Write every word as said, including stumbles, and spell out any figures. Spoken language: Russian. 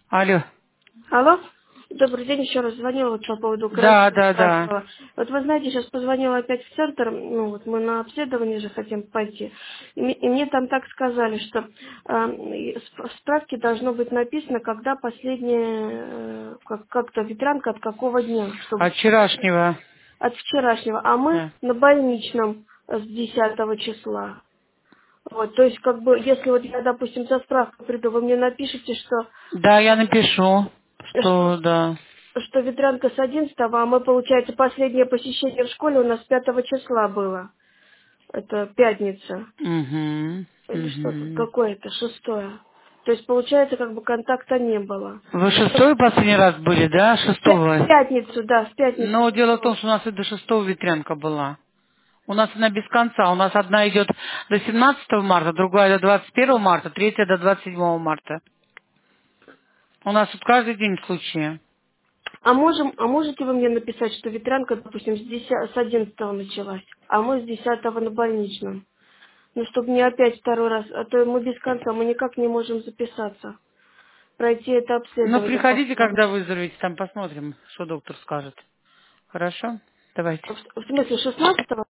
Алло. Алло, добрый день, еще раз звонила вот по поводу Да, карантина, да, да. спрашивала. Вот вы знаете, сейчас позвонила опять в центр, ну вот мы на обследование же хотим пойти, и, мне и мне там так сказали, что э, и в справке должно быть написано, когда последняя, э, как, как-то ветрянка от какого дня, чтобы От вчерашнего. от вчерашнего, а мы Да. на больничном с десятого числа. Вот, то есть, как бы, если вот я, допустим, за справкой приду, вы мне напишите, что, Да, я напишу, что что да. что ветрянка с одиннадцатого, а мы, получается, последнее посещение в школе у нас пятого числа было. Это пятница. Угу. Или что тут? Угу. Какое это? Шестое. То есть, получается, как бы контакта не было. Вы Чтоб- шестой последний раз были, да? В пя- в Шестого. пятницу, да, в пятницу Но дело в том, шестого. что у нас и до шестого ветрянка была. У нас она без конца. У нас одна идет до семнадцатого марта, другая до двадцать первого марта, третья до двадцать седьмого марта. У нас тут каждый день случаи. А можем, а можете вы мне написать, что ветрянка, допустим, с, десятого, с одиннадцатого началась, а мы с десятого на больничном? Ну, чтобы не опять второй раз, а то мы без конца, мы никак не можем записаться, пройти это Ну, обследование приходите, повторно. когда выздоровеете, там посмотрим, что доктор скажет. Хорошо? Давайте. В в смысле, шестнадцатого?